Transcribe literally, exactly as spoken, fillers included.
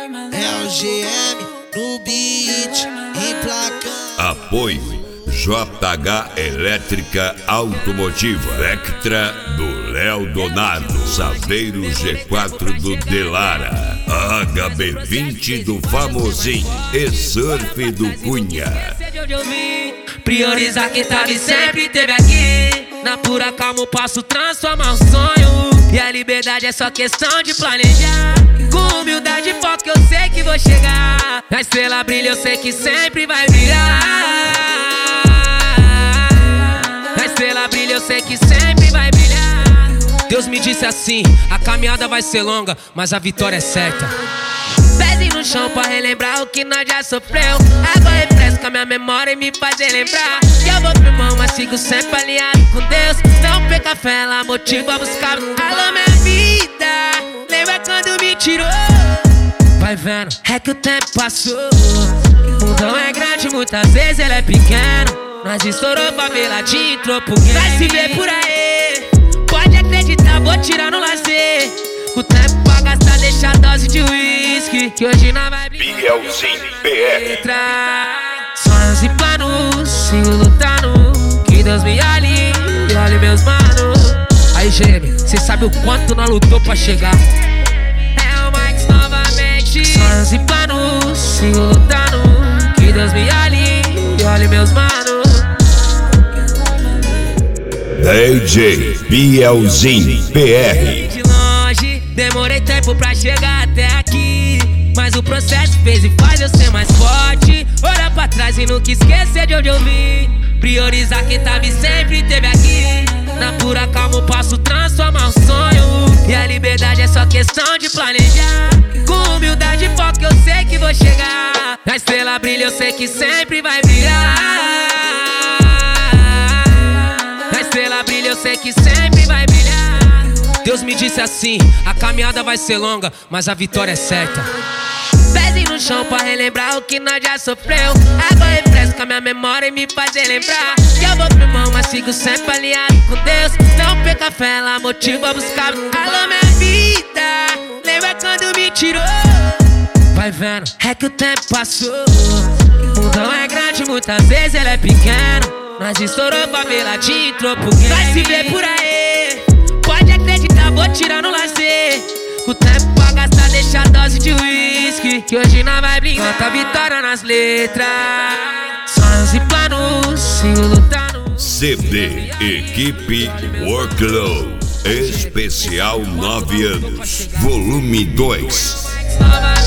É o G M no beat, emplacando. Apoio J H Elétrica Automotiva, Vectra do Léo Donato, Saveiro G quatro do Delara, H B vinte do Famosinho e Surf do Cunha. Priorizar quem tava e sempre teve aqui. Na pura calma eu posso transformar um sonho. E a liberdade é só questão de planejar. Com humildade e foco eu sei que vou chegar. A estrela brilha, eu sei que sempre vai brilhar. A estrela brilha, eu sei que sempre vai brilhar. Deus me disse assim, a caminhada vai ser longa, mas a vitória é certa. Pezinho no chão pra relembrar o que nós já sofreu. Água refresca a minha memória e me faz relembrar que eu vou firmar, mas sigo sempre alinhado com Deus. Não perca a fé, ela motiva a buscar. Alô, minha vida, lembra quando me tirou? Vai vendo, é que o tempo passou. O mundão é grande, muitas vezes ele é pequeno. Nós estourou favela, te entrou pro game. Vai se ver por aí, pode acreditar, vou tirar no lazer. O tempo pra gastar, deixa a dose de uísque, que hoje nós vai brincar. Bielzinho B R. Sonhos e planos, sigo lutando, que Deus me olhe e olhe meus manos. Aí, Gêmeo, cê sabe o quanto nós lutou pra chegar. É o Max novamente. Sonhos e planos, sigo lutando, que Deus me olhe e olhe meus manos. D J Bielzinho B R. Demorei tempo pra chegar até aqui, mas o processo fez e faz eu ser mais forte. Olha pra trás e nunca esquecer de onde eu vim. Priorizar quem tava e sempre teve aqui. Na pura calma eu posso transformar um sonho. E a liberdade é só questão de planejar. Com humildade e foco eu sei que vou chegar. A estrela brilha, eu sei que sempre vai brilhar. A estrela brilha, eu sei que sempre vai brilhar. Deus me disse assim, a caminhada vai ser longa, mas a vitória é certa. Pezinho no chão pra relembrar o que nós já sofreu. Água refresca minha memória e me faz relembrar que eu vou firmar, mas sigo sempre alinhado com Deus. Não perca a fé, ela motiva a buscar. Alô, minha vida, lembra quando me tirou? Vai vendo, é que o tempo passou. O mundão é grande, muitas vezes ele é pequeno. Nós estourou favela, te entrou pro game. Vai se ver por aí, pode acreditar, vou tirar no lazer. O tempo pra gastar, deixa a dose de uísque, que hoje nós vai brincar. Canta a vitória nas letras. Sonhos e planos, sigo lutando. C D Equipe Workload Especial nove anos, volume dois.